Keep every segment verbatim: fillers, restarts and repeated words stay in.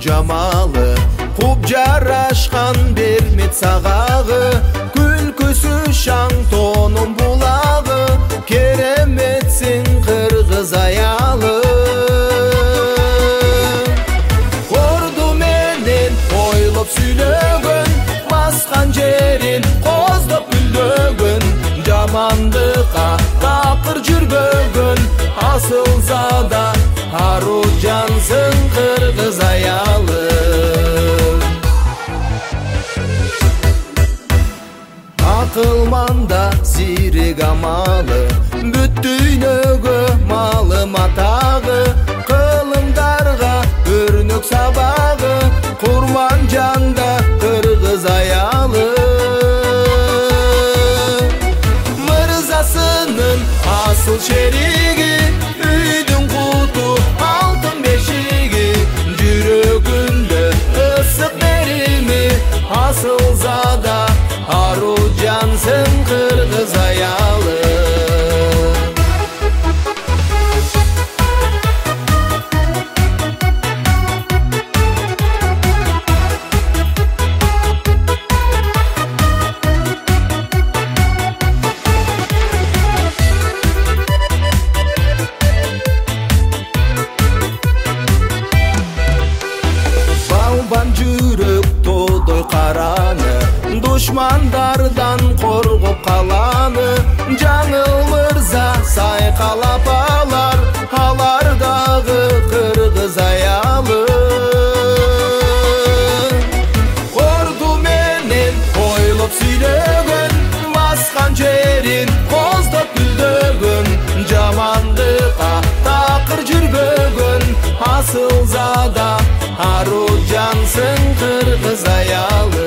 жамалы, куп жарашкан бермет сагагы, күлкүсү шаң тонун булагы, кереметсиң кыргыз аялы. Корду менен ойлоп сүйлөгөн, баскан жерин коздоп бүлдөгөн, жамандыкка такыр жүрбөгөн, асылзада Аружансың кыргыз аялы. Акылманда зирек амалы, бүт дүйнөгө маалым атагы, кылымдарга өрнөк сабагы, курман жанда кыргыз аялы. Мырзасынын асыл шериги, үйдүн куту алтын бешиги, жүрөгүндө ысык берими, асылзада Аружансың кыргыз аялы. Балбан жүрөк тодой караны, душмандардан коргоп каланы, жаңыл мырза сайкалап алар, алар дагы кыргыз аялы. Корду менен ойлоп сүйлөгөн, баскан жерин коздоп бүлдөгөн, жамандыкка такыр жүрбөгөн, асылзада Аружансың кыргыз аялы.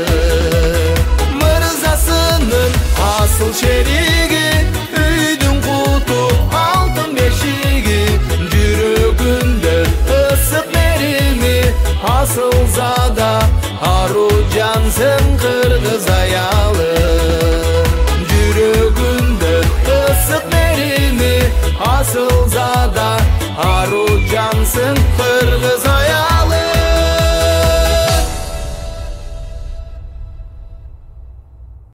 Мырзасынын асыл шериги, үйдүн куту алтын бешиги, жүрөгүндө ысык берими, асылзада Аружансың кыргыз аялы.